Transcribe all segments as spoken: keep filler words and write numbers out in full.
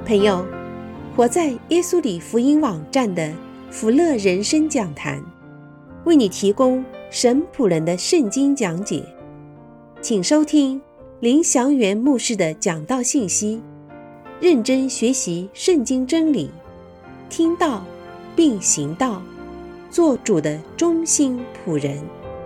朋友，活在耶稣里福音网站的福乐人生讲坛，为你提供神仆人的圣经讲解，请收听林祥元牧师的讲道信息，认真学习圣经真理，听道并行道，做主的忠心仆人。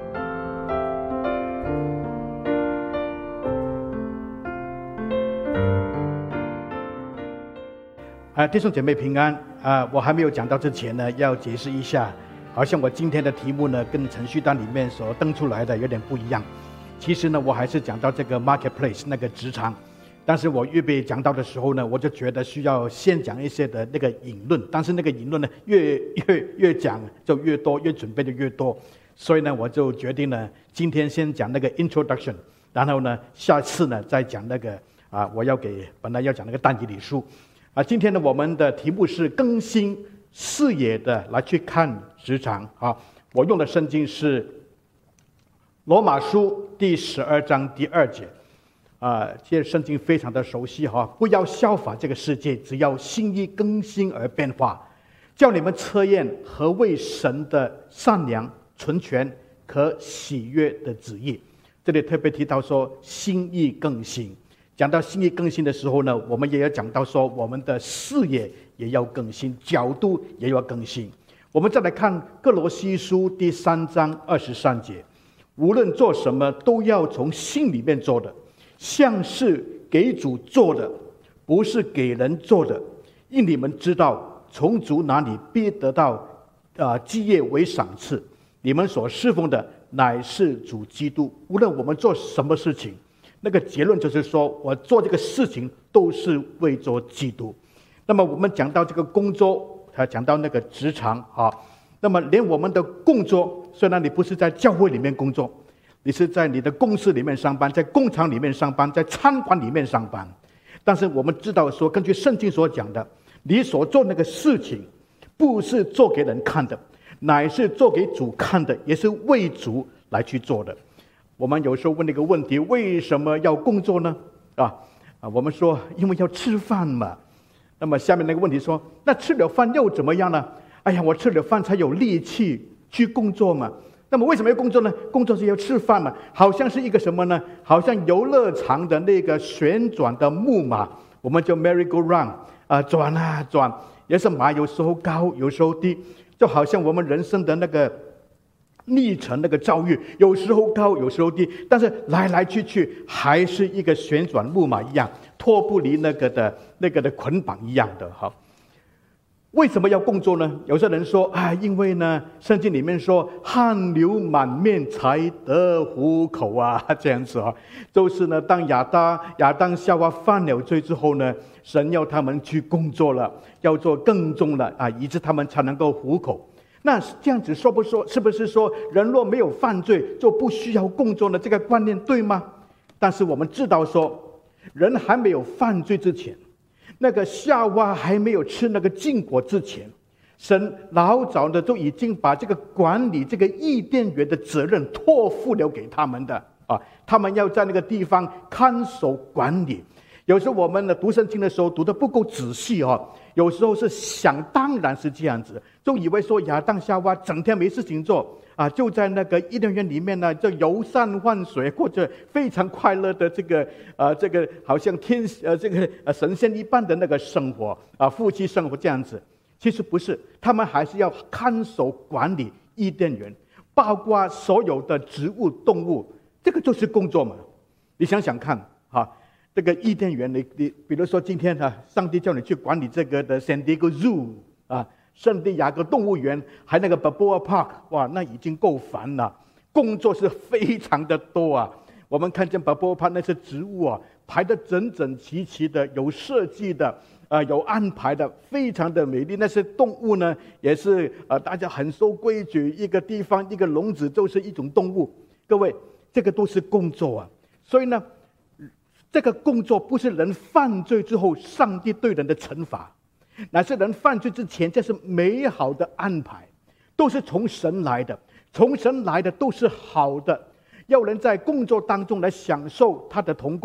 啊，弟兄姐妹平安啊！我还没有讲到之前呢，要解释一下，好像我今天的题目呢，跟程序单里面所登出来的有点不一样。其实呢，我还是讲到这个 marketplace 那个职场，但是我预备讲到的时候呢，我就觉得需要先讲一些的那个引论，但是那个引论呢，越越越讲就越多，越准备的越多，所以呢，我就决定呢，今天先讲那个 introduction， 然后呢，下次呢再讲那个啊，我要给本来要讲那个但以理书。啊，今天呢，我们的题目是更新视野的来去看职场啊。我用的圣经是罗马书第十二章第二节，啊，这圣经非常的熟悉哈。不要效法这个世界，只要心意更新而变化，叫你们测验何为神的善良、纯全、可喜悦的旨意。这里特别提到说心意更新。讲到心意更新的时候呢，我们也要讲到说我们的视野也要更新，角度也要更新。我们再来看歌罗西书第三章二十三节，无论做什么都要从心里面做的，像是给主做的，不是给人做的，因你们知道从主那里必得到呃基业为赏赐，你们所侍奉的乃是主基督。无论我们做什么事情，那个结论就是说，我做这个事情都是为着基督。那么我们讲到这个工作，还讲到那个职场啊，那么连我们的工作，虽然你不是在教会里面工作，你是在你的公司里面上班，在工厂里面上班，在餐馆里面上班，但是我们知道说，根据圣经所讲的，你所做那个事情，不是做给人看的，乃是做给主看的，也是为主来去做的。我们有时候问那个问题，为什么要工作呢？啊啊，我们说因为要吃饭嘛。那么下面那个问题说，那吃了饭又怎么样呢？哎呀，我吃了饭才有力气去工作嘛。那么为什么要工作呢？工作是要吃饭嘛，好像是一个什么呢？好像游乐场的那个旋转的木马，我们叫 merry-go-round 啊，转啊转，也是马有时候高，有时候低，就好像我们人生的那个历程那个遭遇，有时候高，有时候低，但是来来去去还是一个旋转木马一样，脱不离那个的那个的捆绑一样的哈。为什么要工作呢？有些人说啊，因为呢，圣经里面说汗流满面才得糊口啊，这样子啊，就是呢，当亚当亚当夏娃犯了罪之后呢，神要他们去工作了，要做更重了啊，以致他们才能够糊口。那这样子说不说，是不是说人若没有犯罪就不需要工作呢？这个观念对吗？但是我们知道说，人还没有犯罪之前，那个夏娃还没有吃那个禁果之前，神老早的都已经把这个管理这个伊甸园的责任托付了给他们的啊，他们要在那个地方看守管理。有时候我们呢读圣经的时候读得不够仔细哦，有时候是想当然是这样子，就以为说亚当夏娃整天没事情做啊，就在那个伊甸园里面呢，就游山玩水，过着非常快乐的这个呃这个好像天呃这个呃神仙一般的那个生活啊，夫妻生活这样子。其实不是，他们还是要看守管理伊甸园，包括所有的植物动物，这个就是工作嘛。你想想看哈。这个伊甸园，你你比如说今天啊，上帝叫你去管理这个的 San Diego Zoo 啊，圣地亚哥动物园，还那个 Balboa Park， 哇，那已经够烦了，工作是非常的多啊。我们看见 Balboa Park 那些植物啊，排得整整齐齐的，有设计的，呃，有安排的，非常的美丽。那些动物呢，也是呃，大家很守规矩，一个地方一个笼子就是一种动物。各位，这个都是工作啊，所以呢。这个工作不是人犯罪之后上帝对人的惩罚，乃是人犯罪之前，这是美好的安排，都是从神来的，从神来的都是好的，要人在工作当中来享受他的同工，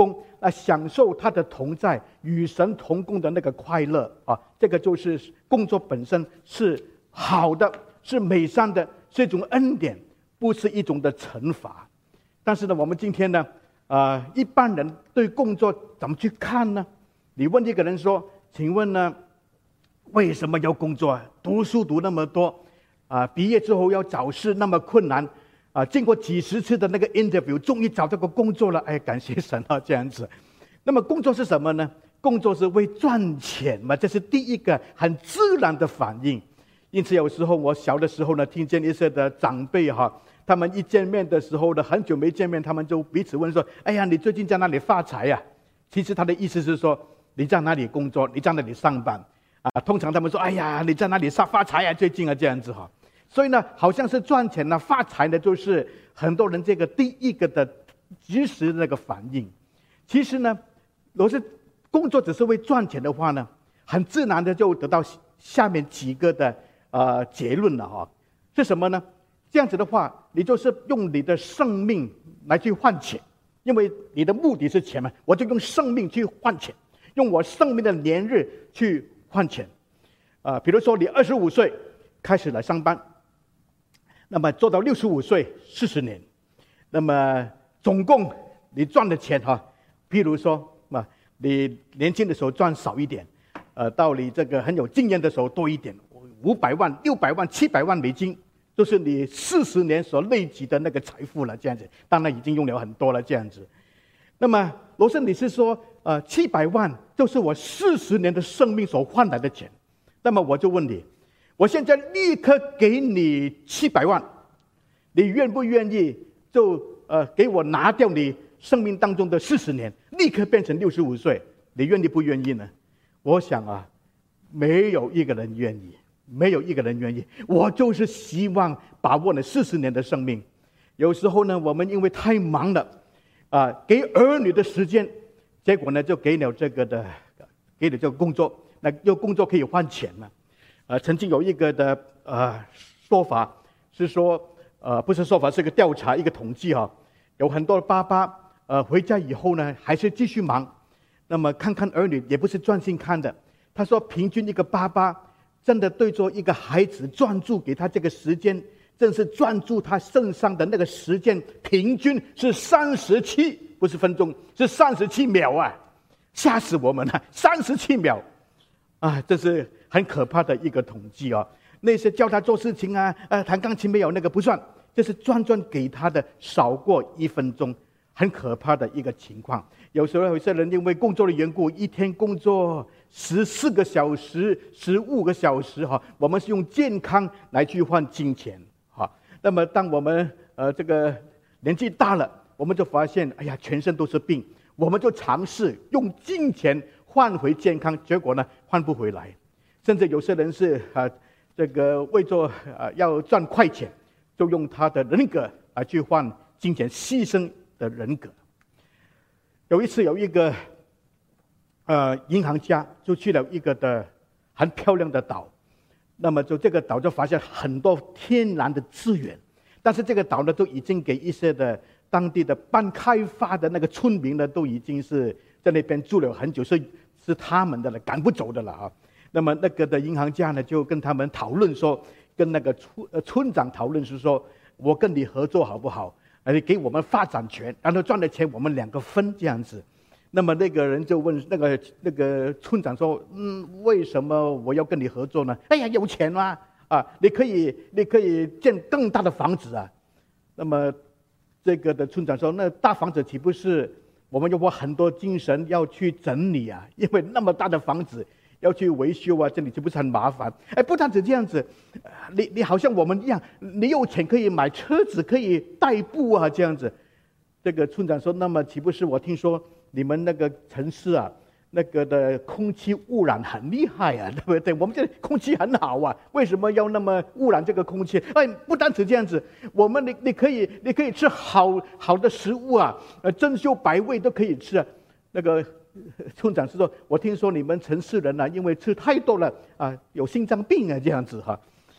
啊，享受他的同在，与神同工的那个快乐啊，这个就是工作本身是好的，是美善的，是一种恩典，不是一种的惩罚。但是呢，我们今天呢，呃，一般人对工作怎么去看呢？你问一个人说：“请问呢，为什么要工作？读书读那么多，啊，毕业之后要找事那么困难。”啊，经过几十次的那个 interview， 终于找到个工作了，哎，感谢神啊，这样子。那么工作是什么呢？工作是为赚钱嘛，这是第一个很自然的反应。因此有时候我小的时候呢，听见一些的长辈哈，他们一见面的时候呢，很久没见面，他们就彼此问说：“哎呀，你最近在哪里发财呀？”其实他的意思是说，你在哪里工作，你在哪里上班啊？通常他们说：“哎呀，你在哪里发发财呀？最近啊，这样子哈。”所以呢，好像是赚钱呢、发财呢，就是很多人这个第一个的及时的那个反应。其实呢，如果是工作只是为赚钱的话呢，很自然的就得到下面几个的呃结论了哈。是什么呢？这样子的话，你就是用你的生命来去换钱，因为你的目的是钱嘛，我就用生命去换钱，用我生命的年日去换钱。啊、呃，比如说你二十五岁开始来上班。那么做到六十五岁，四十年，那么总共你赚的钱哈，譬如说嘛，你年轻的时候赚少一点，呃，到你这个很有经验的时候多一点，五百万、六百万、七百万美金，都是你四十年所累积的那个财富了。这样子，当然已经用了很多了。这样子，那么罗森，你是说，呃，七百万就是我四十年的生命所换来的钱？那么我就问你。我现在立刻给你七百万，你愿不愿意就呃给我拿掉你生命当中的四十年，立刻变成六十五岁？你愿意不愿意呢？我想啊，没有一个人愿意，没有一个人愿意。我就是希望把握了四十年的生命。有时候呢，我们因为太忙了，啊、呃，给儿女的时间，结果呢就给了这个的，给了这个工作，那又工作可以换钱了。呃，曾经有一个的呃说法是说，呃，不是说法，是个调查，一个统计哈、哦，有很多的爸爸呃回家以后呢，还是继续忙，那么看看儿女也不是专心看的。他说，平均一个爸爸真的对着一个孩子专注给他这个时间，正是专注他身上的那个时间，平均是三十七，不是分钟，是三十七秒啊！吓死我们了，三十七秒啊，这是很可怕的一个统计啊！那些教他做事情啊，呃，弹钢琴没有那个不算，就是专专给他的少过一分钟，很可怕的一个情况。有时候有些人因为工作的缘故，一天工作十四个小时、十五个小时哈，我们是用健康来去换金钱哈。那么当我们呃这个年纪大了，我们就发现，哎呀，全身都是病，我们就尝试用金钱换回健康，结果呢换不回来。甚至有些人是啊，这个为着啊要赚快钱，就用他的人格来去换金钱，牺牲的人格。有一次有一个呃银行家就去了一个的很漂亮的岛，那么就这个岛就发现很多天然的资源，但是这个岛呢都已经给一些的当地的半开发的那个村民呢都已经是在那边住了很久，是是他们的了，赶不走的了啊。那么那个的银行家呢就跟他们讨论说，跟那个村呃村长讨论是说，我跟你合作好不好？你给我们发展权，然后赚的钱我们两个分这样子。那么那个人就问那个那个村长说，嗯，为什么我要跟你合作呢？哎呀，有钱嘛，啊，你可以你可以建更大的房子啊。那么这个的村长说，那大房子岂不是我们要花很多精神要去整理啊？因为那么大的房子要去维修啊，这里岂不是很麻烦？哎，不单止这样子，你你好像我们一样，你有钱可以买车子，可以代步啊，这样子。这个村长说，那么岂不是我听说你们那个城市啊，那个的空气污染很厉害啊，对不对？我们这空气很好啊，为什么要那么污染这个空气？哎，不单止这样子，我们你你可以你可以吃好好的食物啊，呃，珍馐百味都可以吃啊。那个村长是说，我听说你们城市人啊，因为吃太多了啊，有心脏病啊，这样子哈。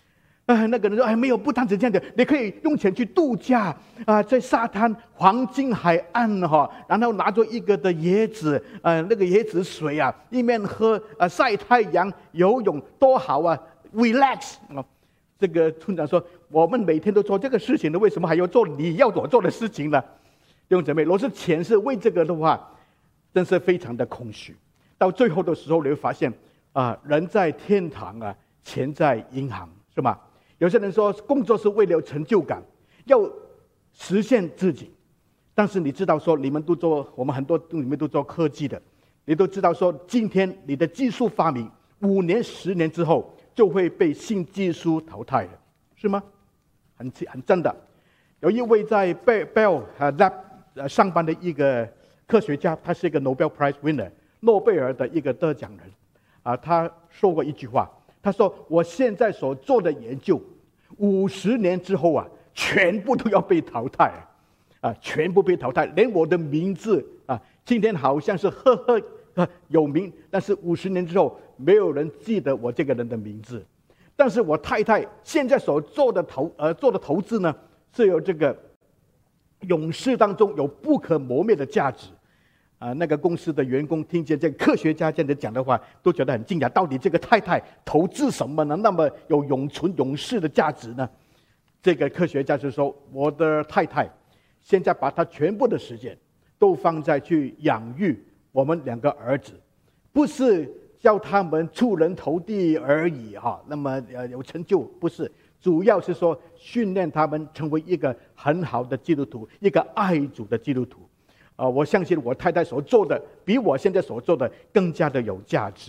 啊，那个人说：“哎，没有，不单止这样的，你可以用钱去度假啊，在沙滩黄金海岸哈，然后拿着一个的椰子，呃，那个椰子水啊，一面喝啊，晒太阳、游泳，多好啊 ，relax 啊。”这个村长说：“我们每天都做这个事情了，为什么还要做你要我做的事情呢？”弟兄姊妹，若是钱是为这个的话，真是非常的空虚。到最后的时候，你会发现啊，人在天堂啊，钱在银行，是吗？有些人说工作是为了成就感，要实现自己。但是你知道说，你们都做，我们很多你们都做科技的，你都知道说，今天你的技术发明，五年、十年之后就会被新技术淘汰了，是吗？很很真的。有一位在 Bell Lab 上班的一个科学家，他是一个 Nobel Prize winner， 诺贝尔的一个得奖人啊，他说过一句话。他说：“我现在所做的研究，五十年之后啊，全部都要被淘汰啊，全部被淘汰，连我的名字啊，今天好像是赫赫有名，但是五十年之后，没有人记得我这个人的名字。但是我太太现在所做的投呃做的投资呢，是有这个永世当中有不可磨灭的价值。”啊，那个公司的员工听见这个科学家这样子讲的话，都觉得很惊讶。到底这个太太投资什么呢？那么有永存永世的价值呢？这个科学家就说：“我的太太现在把她全部的时间都放在去养育我们两个儿子，不是叫他们出人头地而已哈。那么呃有成就不是，主要是说训练他们成为一个很好的基督徒，一个爱主的基督徒。”啊，我相信我太太所做的比我现在所做的更加的有价值。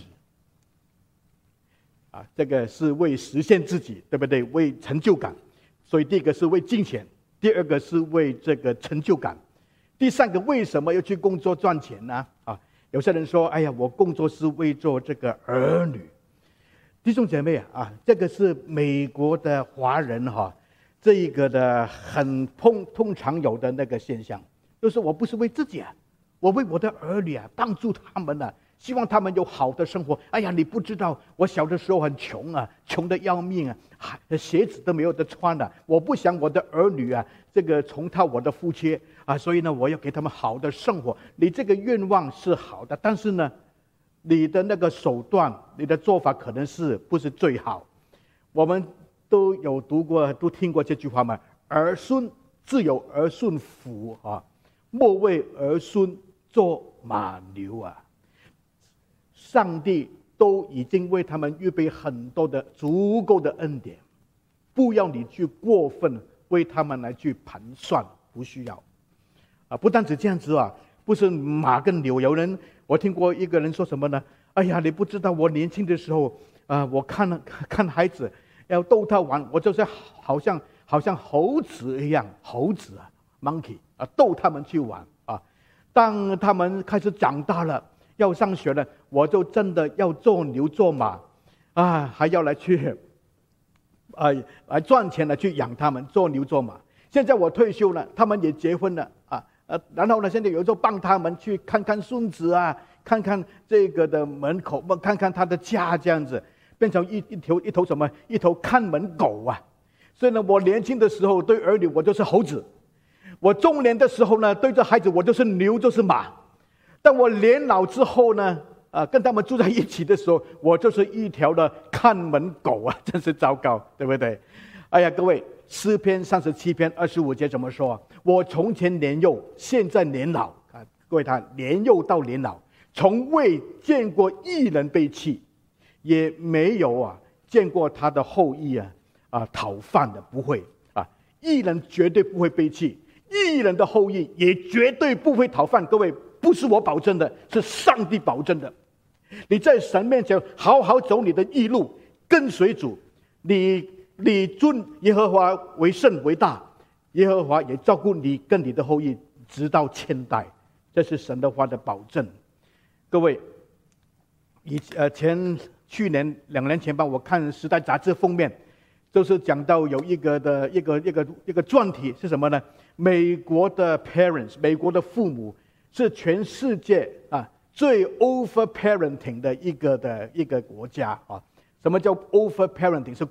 啊，这个是为实现自己，对不对？为成就感。所以第一个是为金钱，第二个是为这个成就感，第三个为什么要去工作赚钱呢？啊，有些人说：“哎呀，我工作是为做这个儿女。”弟兄姐妹啊，这个是美国的华人哈、啊，这一个的很通通常有的那个现象。就是我不是为自己啊，我为我的儿女啊，帮助他们啊，希望他们有好的生活。哎呀，你不知道，我小的时候很穷啊，穷得要命啊，鞋子都没有得穿啊。我不想我的儿女啊，这个重蹈我的覆辙啊，所以呢，我要给他们好的生活。你这个愿望是好的，但是呢，你的那个手段，你的做法可能是不是最好？我们都有读过，都听过这句话嘛，儿孙自有儿孙福啊。莫为儿孙做马牛啊！上帝都已经为他们预备很多的足够的恩典，不要你去过分为他们来去盘算，不需要啊！不单止这样子啊，不是马跟牛。有人我听过一个人说什么呢？哎呀，你不知道我年轻的时候啊、呃，我看了看孩子要逗他玩，我就是好像好像猴子一样，猴子啊。monkey 啊，逗他们去玩啊！当他们开始长大了，要上学了，我就真的要做牛做马啊，还要来去啊来赚钱来去养他们，做牛做马。现在我退休了，他们也结婚了啊，呃，然后呢，现在有时候帮他们去看看孙子啊，看看这个的门口，看看他的家，这样子变成一一头一头什么一头看门狗啊！所以呢，我年轻的时候对儿女我就是猴子。我中年的时候呢，对着孩子我就是牛就是马，但我年老之后呢，啊，跟他们住在一起的时候，我就是一条的看门狗啊，真是糟糕，对不对？哎呀，各位，诗篇三十七篇二十五节怎么说？我从前年幼，现在年老啊，各位看，年幼到年老，从未见过义人被弃，也没有啊见过他的后裔啊啊讨饭的，不会啊，义人绝对不会被弃。义人的后裔也绝对不会讨饭，各位，不是我保证的，是上帝保证的。你在神面前好好走你的义路，跟随主，你你尊耶和华为圣为大，耶和华也照顾你跟你的后裔直到千代，这是神的话的保证。各位，以呃前去年两年前吧，我看《时代》杂志封面，就是讲到有一个的一个一个一个专题是什么呢？美国的 parents， 美国的父母是全世界啊最 over parenting 的一个的一个国家啊。什么叫 over parenting？ 是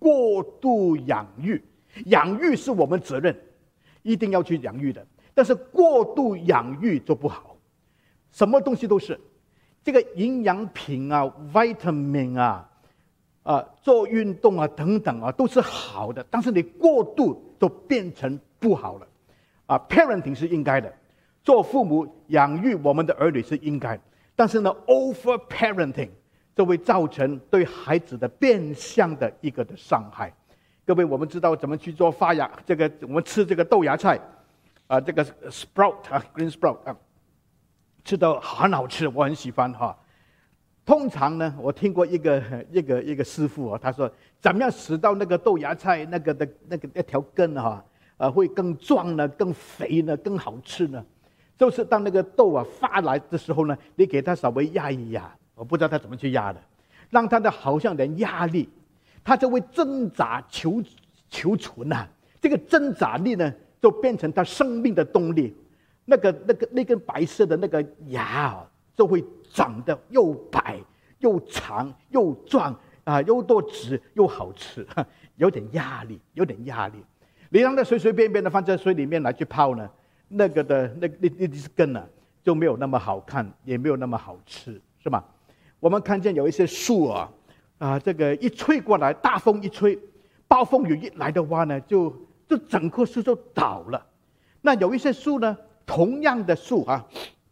过度养育。养育是我们责任，一定要去养育的，但是过度养育就不好。什么东西都是，这个营养品啊、vitamin 啊、啊做运动啊等等啊，都是好的，但是你过度就变成不好了。啊 ，parenting 是应该的，做父母养育我们的儿女是应该的，但是呢 ，over parenting 就会造成对孩子的变相的一个的伤害。各位，我们知道怎么去做发芽，这个我们吃这个豆芽菜，啊，这个 sprout 啊 ，green sprout 啊，吃的很好吃，我很喜欢哈。通常呢，我听过一个一个一个师傅啊，他说怎么样使到那个豆芽菜那个的那个那条根哈，呃，会更壮呢、更肥呢、更好吃呢？就是当那个豆啊发来的时候呢，你给它稍微压一压，我不知道他怎么去压的，让它的好像点压力。他就会挣扎求求存啊，这个挣扎力呢，就变成他生命的动力。那个那个那根白色的那个芽啊，就会长得又白又长又壮啊，又多汁又好吃，有点压力，有点压力。你让它随随便便的放在水里面来去泡呢，那个的那那那根呢就没有那么好看，也没有那么好吃，是吗？我们看见有一些树啊。啊，这个一吹过来，大风一吹，暴风雨一来的话呢，就就整棵树就倒了。那有一些树呢，同样的树啊，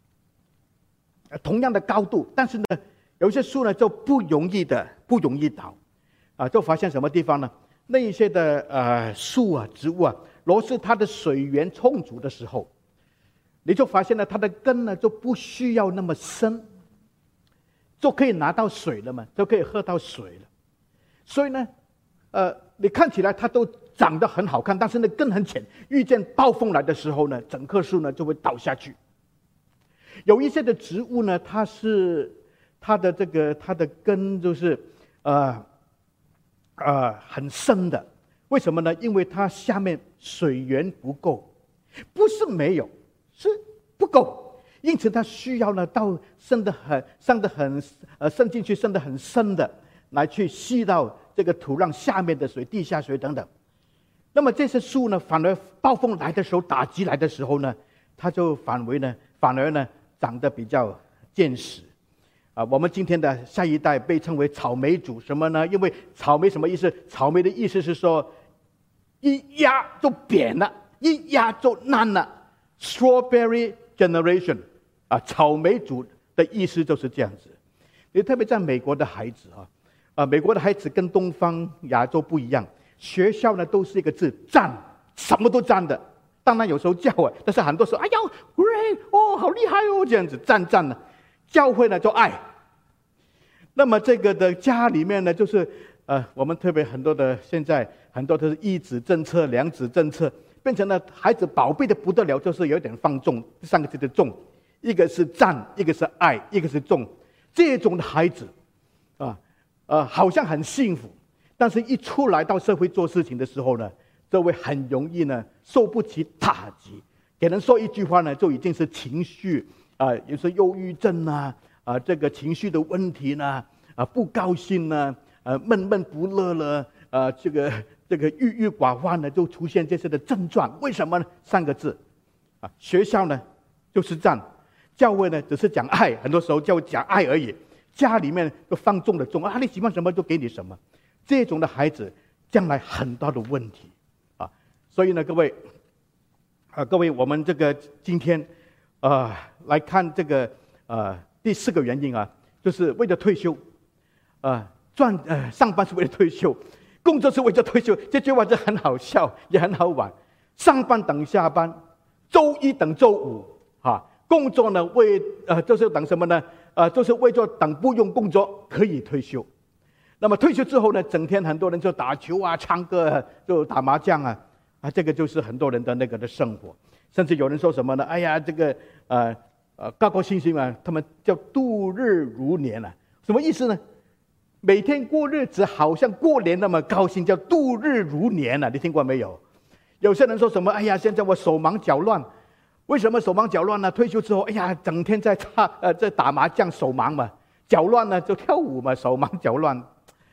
同样的高度，但是呢，有一些树呢就不容易的，不容易倒。啊，就发现什么地方呢？那一些的呃树啊、植物啊，若是它的水源充足的时候，你就发现呢，它的根呢就不需要那么深。就可以拿到水了嘛，就可以喝到水了。所以呢，呃，你看起来它都长得很好看，但是那根很浅，遇见暴风来的时候呢，整棵树呢就会倒下去。有一些的植物呢，它是它的这个它的根就是呃呃很深的，为什么呢？因为它下面水源不够，不是没有，是不够。因此，它需要呢到深的很、深的很、呃渗进去、渗的很深的，来去吸到这个土壤下面的水、地下水等等。那么这些树呢，反而暴风来的时候、打击来的时候呢，它就反为呢，反而呢长得比较坚实。啊，我们今天的下一代被称为草莓族，什么呢？因为草莓什么意思？草莓的意思是说，一压就扁了，一压就烂了。Strawberry generation。啊，草莓族的意思就是这样子。你特别在美国的孩子啊，啊，美国的孩子跟东方亚洲不一样，学校呢都是一个字赞，什么都赞的。当然有时候叫啊，但是很多时候哎呀 ，great 哦，好厉害哦，这样子赞赞的。教会呢就爱。那么这个的家里面呢，就是呃，我们特别很多的现在很多都是一子政策、两子政策，变成了孩子宝贝的不得了，就是有点放纵，这三个字的纵。一个是赞，一个是爱，一个是重。这种的孩子，啊，呃，好像很幸福，但是一出来到社会做事情的时候呢，就会很容易呢受不起打击。给人说一句话呢，就已经是情绪啊、呃，有时候忧郁症啊，啊、呃，这个情绪的问题呢，啊、呃，不高兴呢，呃，闷闷不乐了，呃，这个这个郁郁寡欢呢，就出现这些的症状。为什么呢？三个字，啊，学校呢就是赞。教会呢，只是讲爱，很多时候教会讲爱而已。家里面就放纵了纵啊，你喜欢什么就给你什么。这种的孩子将来很大的问题啊。所以呢，各位啊，各位，我们这个今天啊来看这个呃第四个原因啊，就是为了退休啊，赚呃上班是为了退休，工作是为了退休。这句话就很好笑，也很好玩。上班等下班，周一等周五啊。工作呢，为呃就是等什么呢？呃，就是为做等不用工作可以退休。那么退休之后呢，整天很多人就打球啊、唱歌啊、就打麻将啊，啊，这个就是很多人的那个的生活。甚至有人说什么呢？哎呀，这个呃呃高高兴兴啊，他们叫度日如年啊，什么意思呢？每天过日子好像过年那么高兴，叫度日如年啊，你听过没有？有些人说什么？哎呀，现在我手忙脚乱。为什么手忙脚乱呢？退休之后，哎呀，整天在打呃在打麻将，手忙嘛；脚乱呢就跳舞嘛，手忙脚乱。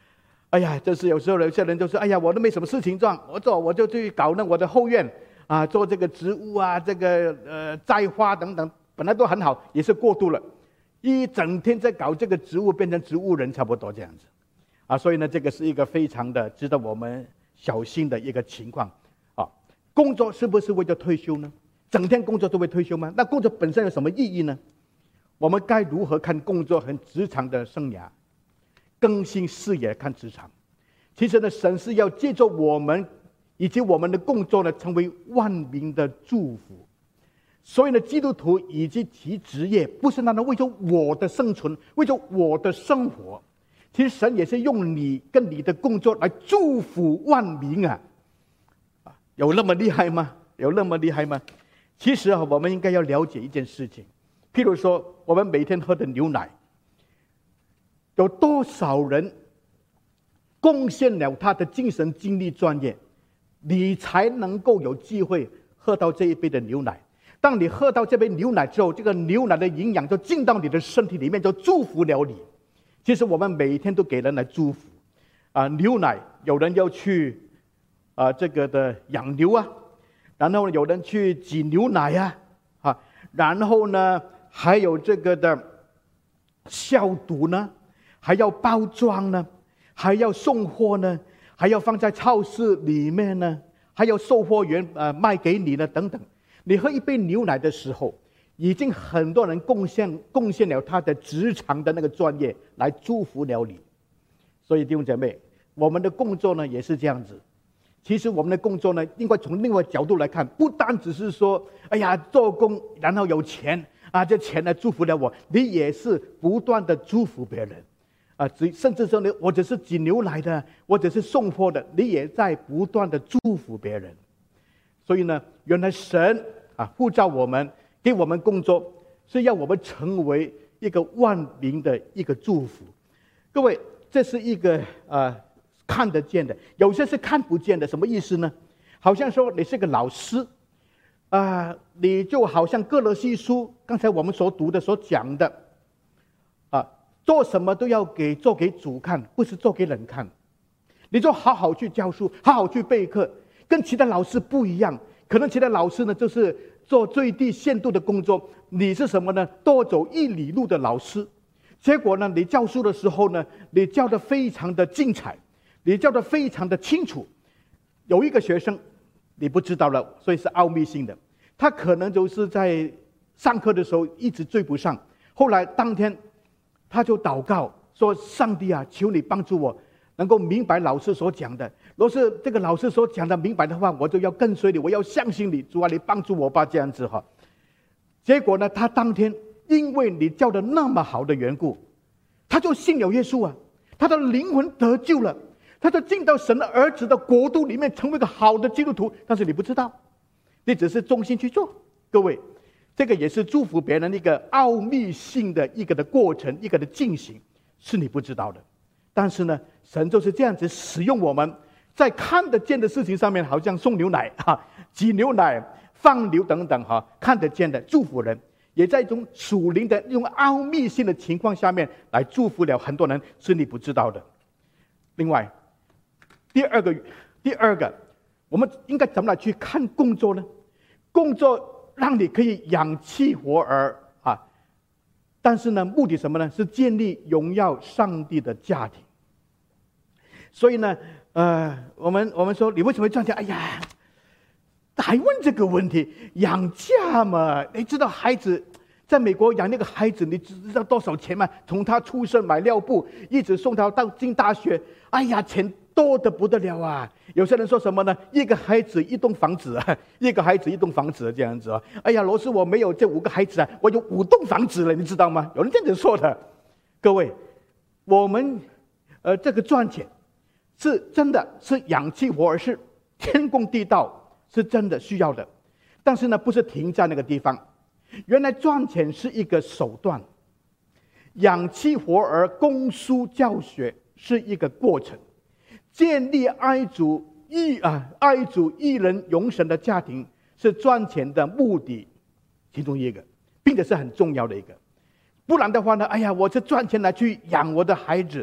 哎呀，这是有时候有些人就说，哎呀，我都没什么事情做，我做我就去搞那我的后院啊，做这个植物啊，这个呃栽花等等，本来都很好，也是过度了，一整天在搞这个植物，变成植物人，差不多这样子啊。所以呢，这个是一个非常的值得我们小心的一个情况啊。工作是不是为了退休呢？整天工作都会退休吗？那工作本身有什么意义呢？我们该如何看工作和职场的生涯？更新视野看职场。其实呢，神是要借着我们以及我们的工作呢，成为万民的祝福。所以呢，基督徒以及其职业，不是单单为着我的生存，为着我的生活。其实神也是用你跟你的工作来祝福万民啊！有那么厉害吗？有那么厉害吗？其实啊，我们应该要了解一件事情，譬如说，我们每天喝的牛奶，有多少人贡献了他的精神、精力、专业，你才能够有机会喝到这一杯的牛奶。当你喝到这杯牛奶之后，这个牛奶的营养就进到你的身体里面，就祝福了你。其实我们每天都给人来祝福啊，牛奶有人要去啊这个的养牛啊，然后有人去挤牛奶呀，啊，然后呢还有这个的消毒呢，还要包装呢，还要送货呢，还要放在超市里面呢，还有售货员呃卖给你呢等等。你喝一杯牛奶的时候，已经很多人贡献贡献了他的职场的那个专业来祝福了你。所以弟兄姐妹，我们的工作呢也是这样子。其实我们的工作呢，应该从另外角度来看，不单只是说，哎呀，做工然后有钱啊，这钱呢祝福了我，你也是不断的祝福别人啊，甚至说呢，我只是挤牛奶的，我只是送货的，你也在不断的祝福别人。所以呢，原来神啊呼召我们，给我们工作，是要我们成为一个万民的一个祝福。各位，这是一个呃看得见的，有些是看不见的。什么意思呢？好像说你是个老师啊、呃，你就好像歌罗西书刚才我们所读的所讲的啊，做什么都要给做给主看，不是做给人看。你就好好去教书，好好去备课，跟其他老师不一样。可能其他老师呢就是做最低限度的工作，你是什么呢？多走一里路的老师。结果呢，你教书的时候呢，你教得非常的精彩，你教得非常的清楚。有一个学生你不知道了，所以是奥秘性的，他可能就是在上课的时候一直追不上，后来当天他就祷告说，上帝啊，求你帮助我能够明白老师所讲的，若是这个老师所讲的明白的话，我就要跟随你，我要相信你，主啊，你帮助我吧，这样子哈。结果呢，他当天因为你教的那么好的缘故，他就信了耶稣啊，他的灵魂得救了，他就进到神的儿子的国度里面，成为一个好的基督徒。但是你不知道，你只是忠心去做。各位，这个也是祝福别人一个奥秘性的一个的过程，一个的进行，是你不知道的。但是呢，神就是这样子使用我们，在看得见的事情上面，好像送牛奶哈、挤牛奶、放牛等等哈，看得见的祝福人，也在一种属灵的、一种奥秘性的情况下面来祝福了很多人，是你不知道的。另外，第二个，第二个，我们应该怎么来去看工作呢？工作让你可以养妻活儿啊，但是呢，目的什么呢？是建立荣耀上帝的家庭。所以呢，呃，我们我们说你为什么会赚钱？哎呀，还问这个问题？养家嘛，你知道孩子在美国养那个孩子，你知道多少钱吗？从他出生买尿布，一直送他到进大学，哎呀，钱多得不得了啊！有些人说什么呢？一个孩子一栋房子啊，一个孩子一栋房子这样子啊。哎呀，若是我没有这五个孩子啊，我有五栋房子了，你知道吗？有人这样子说的。各位，我们呃这个赚钱是真的是养妻活儿，是天公地道，是真的需要的。但是呢，不是停在那个地方。原来赚钱是一个手段，养妻活儿、供书教学是一个过程，建立爱主一啊爱主一人永神的家庭是赚钱的目的其中一个，并且是很重要的一个。不然的话呢，哎呀，我是赚钱来去养我的孩子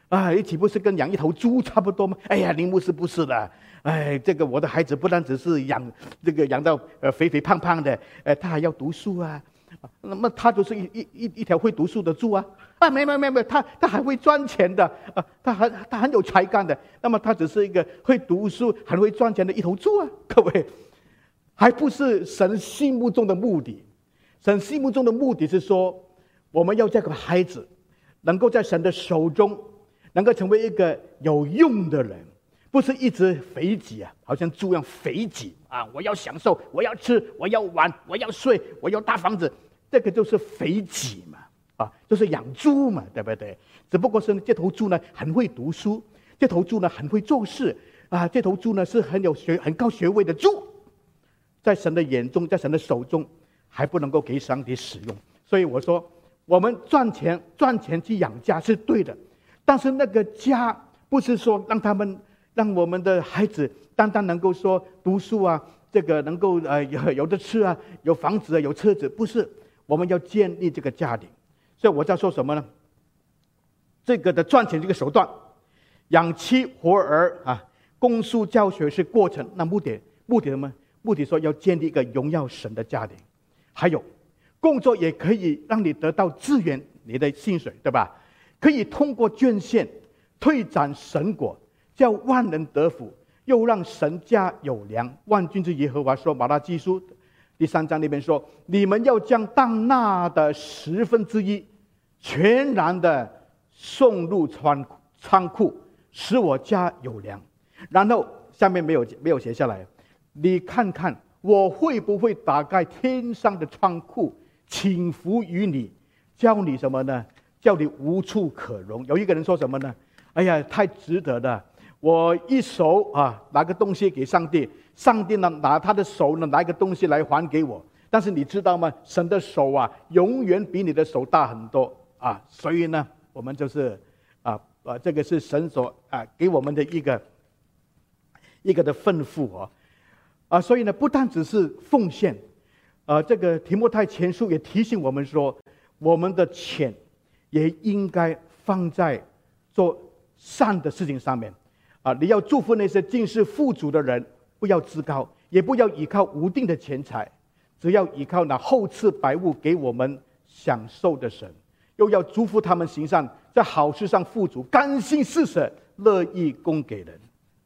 啊，你岂不是跟养一头猪差不多吗？哎呀，林牧师不是的，哎，这个我的孩子不单只是养这个养到呃肥肥胖胖的，呃，他还要读书啊。那么他就是一一一一条会读书的猪啊！啊，没没没没，他他还会赚钱的啊，他很他很有才干的。那么他只是一个会读书、很会赚钱的一头猪啊！各位，还不是神心目中的目的。神心目中的目的是说，我们要这个孩子能够在神的手中，能够成为一个有用的人，不是一直肥己啊，好像猪一样肥己啊！我要享受，我要吃，我要玩，我要睡，我要大房子。这个就是肥己嘛，啊，就是养猪嘛，对不对？只不过是这头猪呢很会读书，这头猪呢很会做事啊，这头猪呢是很有学、很高学位的猪，在神的眼中，在神的手中，还不能够给上帝使用。所以我说，我们赚钱赚钱去养家是对的，但是那个家不是说让他们让我们的孩子单单能够说读书啊，这个能够呃有有的吃啊，有房子啊，有车子，不是。我们要建立这个家庭，所以我在说什么呢？这个的赚钱这个手段，养妻活儿啊，供书教学是过程。那目的目的什么？目的说要建立一个荣耀神的家庭。还有，工作也可以让你得到资源，你的薪水，对吧？可以通过捐献推展神国，叫万人得福，又让神家有粮。万军之耶和华说，马拉基书第三章里面说，你们要将当纳的十分之一全然的送入仓仓库，使我家有粮。然后下面没有没有写下来，你看看我会不会打开天上的仓库，倾福于你，叫你什么呢？叫你无处可容。有一个人说什么呢？哎呀，太值得了！我一手啊拿个东西给上帝，上帝呢拿他的手呢拿一个东西来还给我。但是你知道吗？神的手啊，永远比你的手大很多啊！所以呢，我们就是啊啊，这个是神所啊给我们的一个一个的吩咐哦啊！所以呢，不单只是奉献，啊，这个提摩太前书也提醒我们说，我们的钱也应该放在做善的事情上面。啊，你要祝福那些尽是富足的人，不要自高，也不要依靠无定的钱财，只要依靠那厚赐百物给我们享受的神，又要祝福他们行善，在好事上富足，甘心施舍，乐意供给人。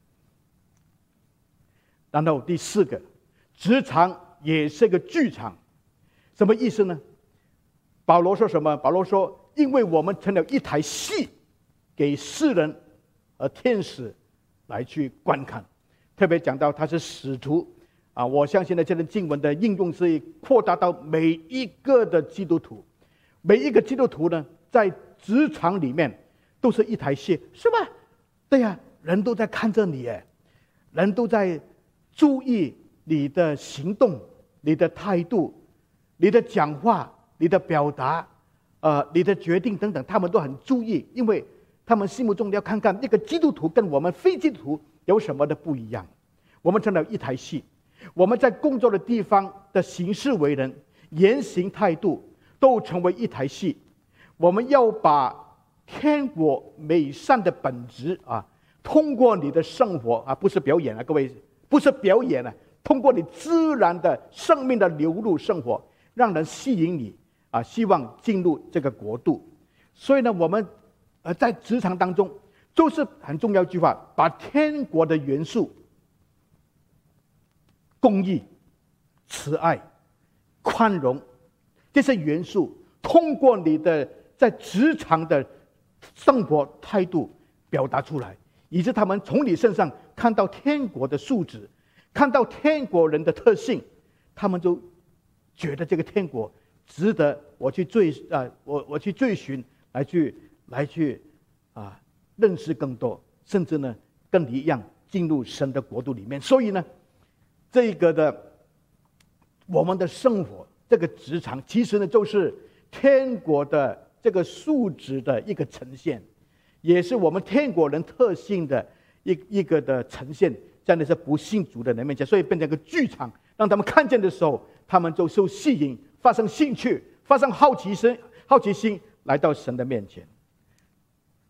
然后第四个，职场也是个剧场，什么意思呢？保罗说什么？保罗说，因为我们成了一台戏，给世人和天使来去观看。特别讲到他是使徒啊，我相信呢，这段经文的应用是扩大到每一个的基督徒，每一个基督徒呢，在职场里面都是一台戏，是吧？对呀、啊，人都在看着你，哎，人都在注意你的行动、你的态度、你的讲话、你的表达，呃，你的决定等等，他们都很注意，因为他们心目中要看看那个基督徒跟我们非基督徒有什么的不一样。我们成了一台戏，我们在工作的地方的行事为人、言行态度都成为一台戏。我们要把天国美善的本质啊，通过你的生活啊，不是表演啊，各位，不是表演啊，通过你自然的生命的流入生活，让人吸引你啊，希望进入这个国度。所以呢，我们呃在职场当中，就是很重要一句话，把天国的元素，公义、慈爱、宽容这些元素，通过你的在职场的生活态度表达出来，以致他们从你身上看到天国的素质，看到天国人的特性，他们就觉得这个天国值得我去追啊、呃，我我去追寻，来去来去啊，认识更多，甚至呢跟你一样进入神的国度里面。所以呢，这个的我们的生活，这个职场，其实呢就是天国的这个素质的一个呈现，也是我们天国人特性的一一个的呈现，在那些不信主的人面前，所以变成一个剧场，让他们看见的时候，他们就受吸引，发生兴趣，发生好奇心，好奇心来到神的面前。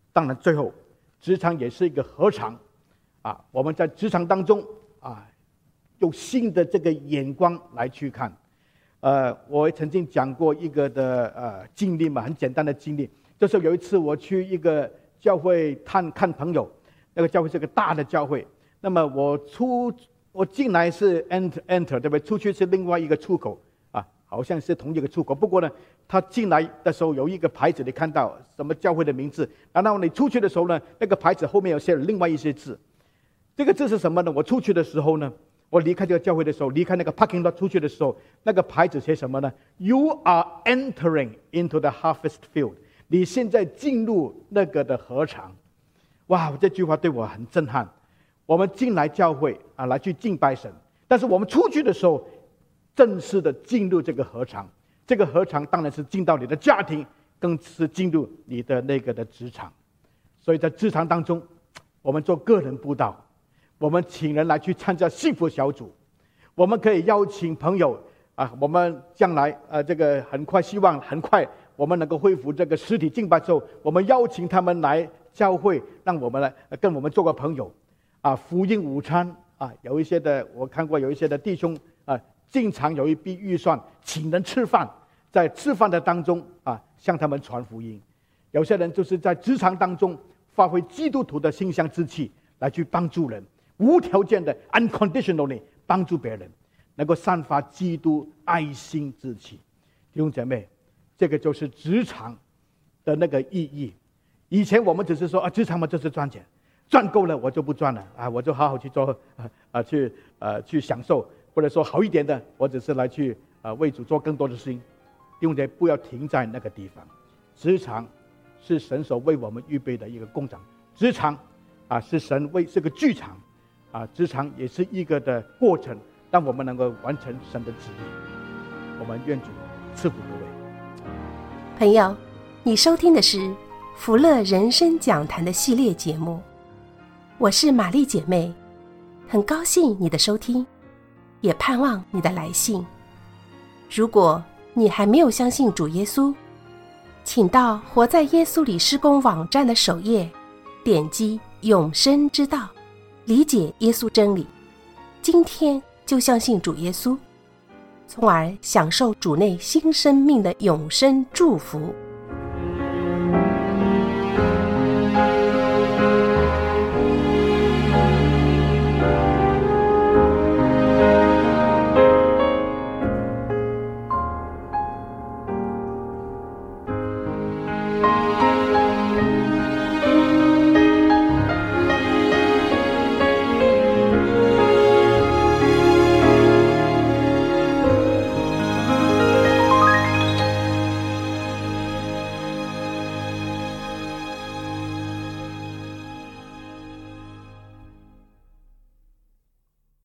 当然最后职场也是一个合场啊，我们在职场当中啊，用新的这个眼光来去看。呃，我曾经讲过一个的呃经历嘛，很简单的经历，就是有一次我去一个教会探看朋友，那个教会是个大的教会，那么我出我进来是 enter enter 对不对？出去是另外一个出口啊，好像是同一个出口。不过呢，他进来的时候有一个牌子，你看到什么教会的名字，然后你出去的时候呢，那个牌子后面有写了另外一些字。这个字是什么呢？我出去的时候呢，我离开这个教会的时候，离开那个 parking lot 出去的时候，那个牌子写什么呢？ You are entering into the harvest field。你现在进入那个的禾场。哇，这句话对我很震撼。我们进来教会啊，来去敬拜神，但是我们出去的时候，正式的进入这个禾场。这个禾场当然是进到你的家庭，更是进入你的那个的职场。所以在职场当中，我们做个人布道，我们请人来去参加幸福小组，我们可以邀请朋友啊，我们将来呃这个很快，希望很快我们能够恢复这个实体敬拜之后，我们邀请他们来教会，让我们来跟我们做个朋友啊。福音午餐啊，有一些的我看过，有一些的弟兄啊，经常有一笔预算请人吃饭，在吃饭的当中啊，向他们传福音。有些人就是在职场当中发挥基督徒的馨香之气，来去帮助人，无条件的 unconditionally 帮助别人，能够散发基督爱心之气。弟兄姐妹，这个就是职场的那个意义。以前我们只是说啊，职场嘛就是赚钱，赚够了我就不赚了啊，我就好好去做啊啊去呃去享受，或者说好一点的，我只是来去啊为主做更多的事情。弟兄姐妹，不要停在那个地方。职场是神所为我们预备的一个工厂，职场啊是神为这个剧场啊，职场也是一个的过程，让我们能够完成神的旨意。我们愿主赐福各位。 朋友，你收听的是福乐人生讲坛的系列节目，我是玛丽姐妹，很高兴你的收听，也盼望你的来信。如果你还没有相信主耶稣，请到活在耶稣里施工网站的首页，点击永生之道，理解耶稣真理，今天就相信主耶稣，从而享受主内新生命的永生祝福。